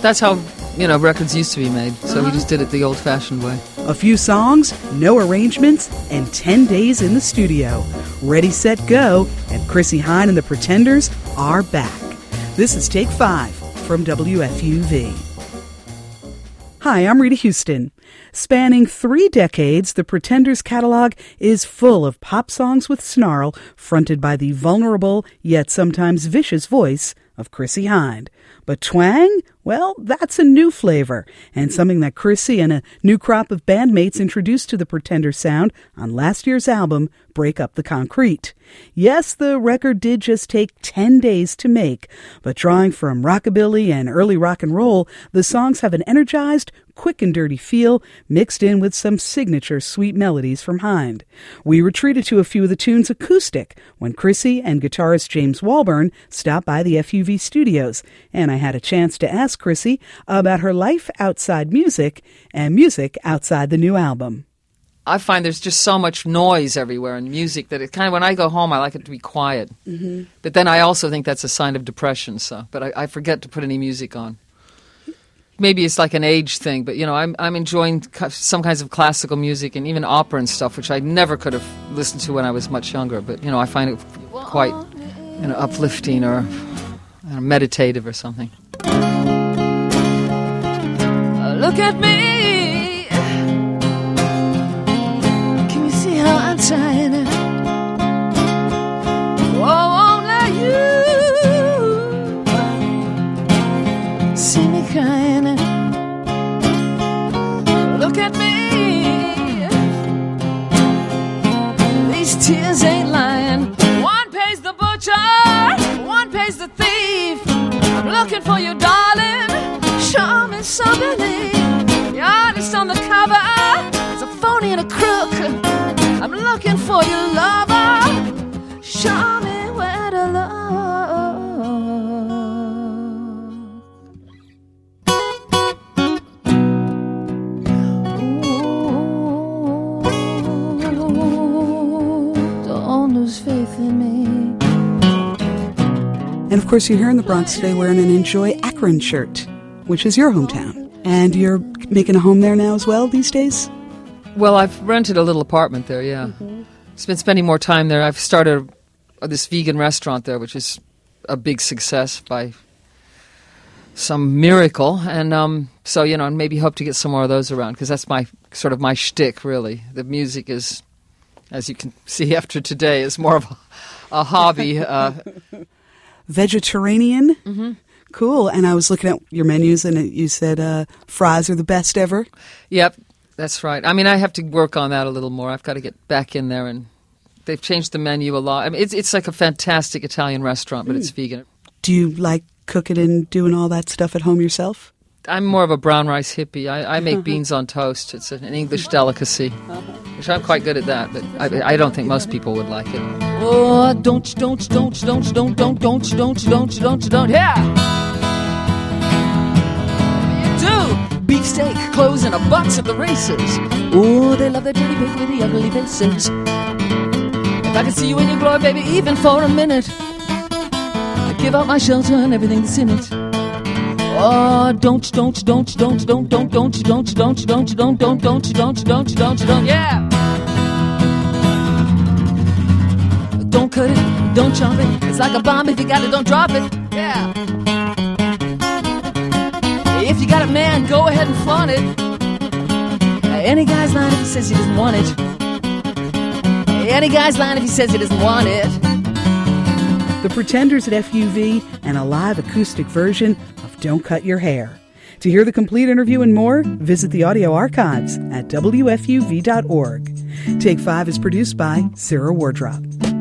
That's how, records used to be made. So we just did it the old-fashioned way. A few songs, no arrangements, and 10 days in the studio. Ready, set, go, and Chrissie Hynde and the Pretenders are back. This is Take 5 from WFUV. Hi, I'm Rita Houston. Spanning 3 decades, the Pretenders' catalog is full of pop songs with snarl, fronted by the vulnerable yet sometimes vicious voice of Chrissie Hynde. But twang? Well, that's a new flavor, and something that Chrissie and a new crop of bandmates introduced to the Pretenders sound on last year's album, Break Up the Concrete. Yes, the record did just take 10 days to make, but drawing from rockabilly and early rock and roll, the songs have an energized, quick and dirty feel mixed in with some signature sweet melodies from Hynde. We retreated to a few of the tunes acoustic when Chrissie and guitarist James Walburn stopped by the FUV studios, and I had a chance to ask Chrissie about her life outside music and music outside the new album. I find there's just so much noise everywhere in music that it kind of, when I go home, I like it to be quiet. Mm-hmm. But then I also think that's a sign of depression. But I forget to put any music on. Maybe it's like an age thing, but I'm enjoying some kinds of classical music and even opera and stuff, which I never could have listened to when I was much younger. But I find it quite uplifting or meditative or something. Look at me. Can you see how I'm trying? Oh, only you see me crying. Look at me. These tears ain't lying. One pays the butcher, one pays the thief. I'm looking for you, darling. Show me somebody. The artist on the cover is a phony and a crook. I'm looking for your lover. Show me where to love. Ooh, don't lose faith in me. And of course, you're here in the Bronx today wearing an Enjoy Akron shirt, which is your hometown. And you're making a home there now as well these days? Well, I've rented a little apartment there, yeah. Mm-hmm. I've been spending more time there. I've started this vegan restaurant there, which is a big success by some miracle. And so, maybe hope to get some more of those around, because that's my shtick, really. The music is, as you can see after today, is more of a hobby. Vegetarian? Mm-hmm. Cool. And I was looking at your menus, and you said fries are the best ever? Yep, that's right. I mean, I have to work on that a little more. I've got to get back in there, and they've changed the menu a lot. I mean, it's like a fantastic Italian restaurant, but it's vegan. Do you like cooking and doing all that stuff at home yourself? I'm more of a brown rice hippie. I make beans on toast. It's an English delicacy, which I'm quite good at that, but I don't think most people would like it. Oh, don't, yeah! Beefsteak, clothes, and a box at the races. Oh, they love their dirty pig with the ugly faces. If I could see you in your glory, baby, even for a minute, I'd give up my shelter and everything that's in it. Oh, don't, yeah. Don't cut it, don't chop it. It's like a bomb, if you got it, don't drop it. Yeah. If you got it, man, go ahead and flaunt it. Any guy's lying if he says he doesn't want it. Any guy's lying if he says he doesn't want it. The Pretenders at FUV and a live acoustic version of Don't Cut Your Hair. To hear the complete interview and more, visit the audio archives at WFUV.org. Take 5 is produced by Sarah Wardrop.